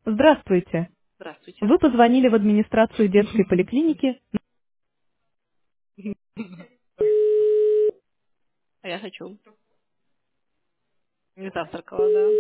Здравствуйте. Здравствуйте. Вы позвонили в администрацию детской поликлиники. А я хочу. Не завтракала, да.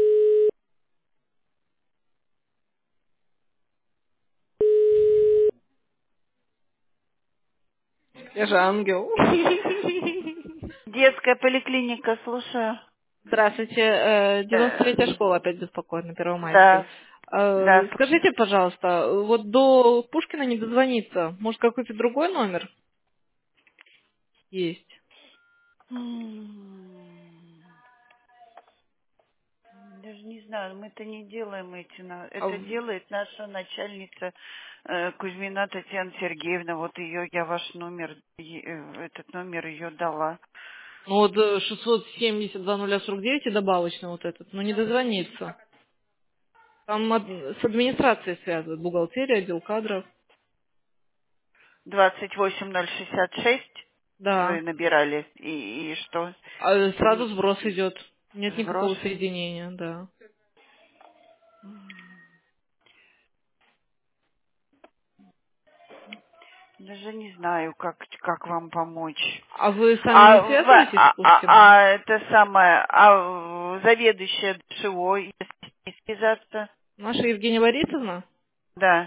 Я же ангел. Детская поликлиника, слушаю. Здравствуйте. 93-я Э, школа опять беспокоит на Первомайской. Да, да. Скажите, пожалуйста, вот до Пушкина не дозвониться. Может, какой-то другой номер есть? М, Даже не знаю, мы это не делаем А это в- делает наша начальница Кузьмина Татьяна Сергеевна. Вот ее, я ваш номер, этот номер ее дала. Ну вот 670-2049 и добавочный вот этот, но не дозвониться. Там с администрацией связывают, бухгалтерия, отдел кадров. 28066 Да. вы набирали. И что? Сразу сброс идет. Нет Сброс? никакого соединения, да. Даже не знаю, как вам помочь. А вы сами не связываетесь с Пушкиным? Это самое, заведующая ДШО, если с ней связаться, Наша Евгения Борисовна? да.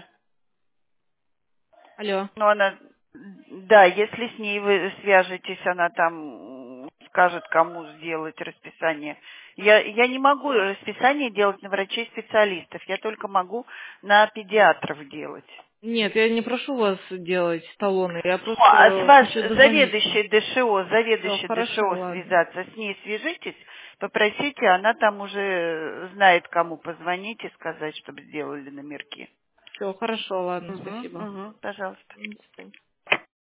Алло. Но она, да, если с ней вы свяжетесь, она там скажет, кому сделать расписание. Я не могу расписание делать на врачей-специалистов, я только могу на педиатров делать. Нет, я не прошу вас делать талоны, я Ну, а с просто вас хочу дозвониться. Все, заведующей хорошо, ДШО ладно. связаться, с ней свяжитесь, попросите, она там уже знает, кому позвонить и сказать, чтобы сделали номерки. Все, хорошо, ладно, Угу, спасибо. угу, пожалуйста. До свидания.